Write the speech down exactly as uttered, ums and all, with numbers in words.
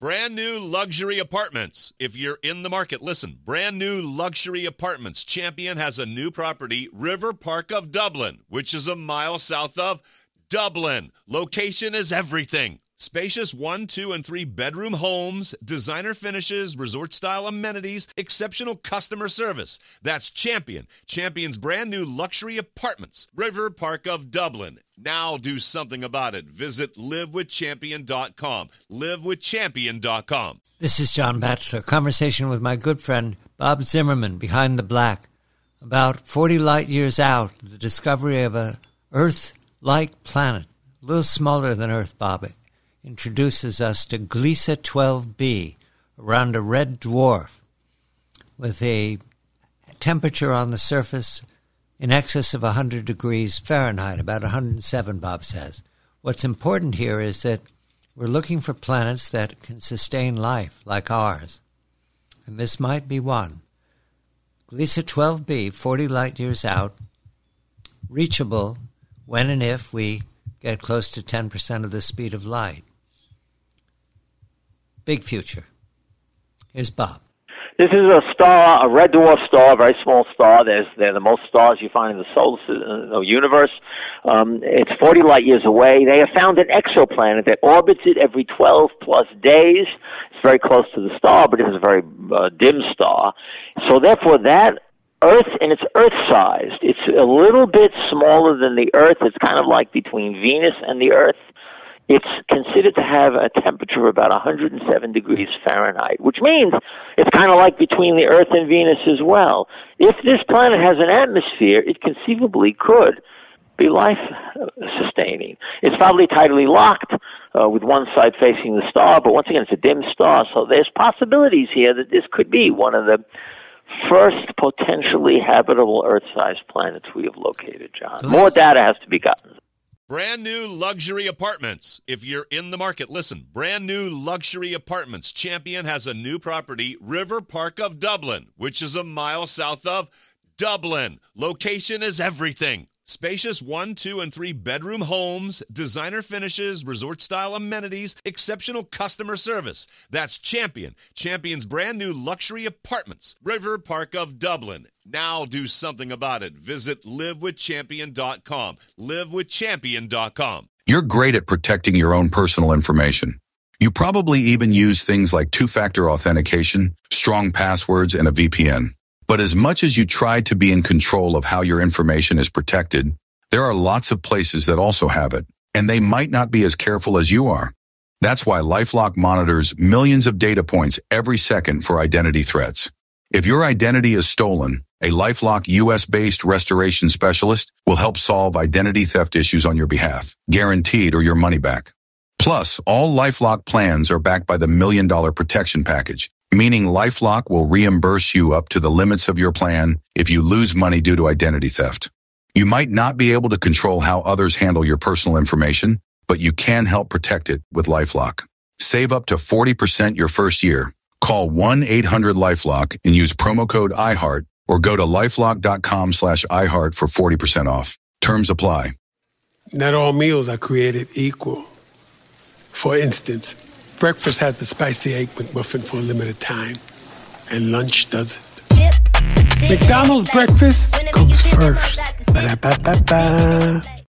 Brand new luxury apartments. If you're in the market, listen. Brand new luxury apartments. Champion has a new property, River Park of Dublin, which is a mile south of Dublin. Location is everything. Spacious one, two, and three bedroom homes, designer finishes, resort-style amenities, exceptional customer service. That's Champion. Champion's brand new luxury apartments, River Park of Dublin. Now do something about it. Visit live with champion dot com. live with champion dot com. This is John Batchelor. Conversation with my good friend Bob Zimmerman, Behind the Black. About forty light years out, the discovery of a Earth-like planet, a little smaller than Earth, Bob, introduces us to Gliese twelve b, around a red dwarf, with a temperature on the surface in excess of one hundred degrees Fahrenheit, about one hundred seven, Bob says. What's important here is that we're looking for planets that can sustain life like ours, and this might be one. Gliese twelve b, forty light years out, reachable when and if we get close to ten percent of the speed of light. Big future. Here's Bob. This is a star, a red dwarf star, a very small star. There's, they're the most stars you find in the solar system, the universe. Um, it's forty light years away. They have found an exoplanet that orbits it every twelve plus days. It's very close to the star, but it is a very uh, dim star. So therefore, that Earth, and it's Earth-sized. It's a little bit smaller than the Earth. It's kind of like between Venus and the Earth. It's considered to have a temperature of about one hundred seven degrees Fahrenheit, which means it's kind of like between the Earth and Venus as well. If this planet has an atmosphere, it conceivably could be life-sustaining. It's probably tidally locked uh, with one side facing the star, but once again, it's a dim star, so there's possibilities here that this could be one of the first potentially habitable Earth-sized planets we have located, John. More data has to be gotten. Brand new luxury apartments. If you're in the market, listen. Brand new luxury apartments. Champion has a new property, River Park of Dublin, which is a mile south of Dublin. Location is everything. Spacious one, two, and three bedroom homes, designer finishes, resort-style amenities, exceptional customer service. That's Champion. Champion's brand new luxury apartments, River Park of Dublin. Now do something about it. Visit live with champion dot com. live with champion dot com. You're great at protecting your own personal information. You probably even use things like two-factor authentication, strong passwords, and a V P N. But as much as you try to be in control of how your information is protected, there are lots of places that also have it, and they might not be as careful as you are. That's why LifeLock monitors millions of data points every second for identity threats. If your identity is stolen, a LifeLock U S-based restoration specialist will help solve identity theft issues on your behalf, guaranteed or your money back. Plus, all LifeLock plans are backed by the Million Dollar Protection Package, meaning LifeLock will reimburse you up to the limits of your plan if you lose money due to identity theft. You might not be able to control how others handle your personal information, but you can help protect it with LifeLock. Save up to forty percent your first year. Call one eight hundred LifeLock and use promo code iHeart or go to lifelock.com slash iHeart for forty percent off. Terms apply. Not all meals are created equal. For instance, breakfast has the spicy egg McMuffin for a limited time, and lunch doesn't. McDonald's breakfast comes first. Ba-da-ba-ba-ba.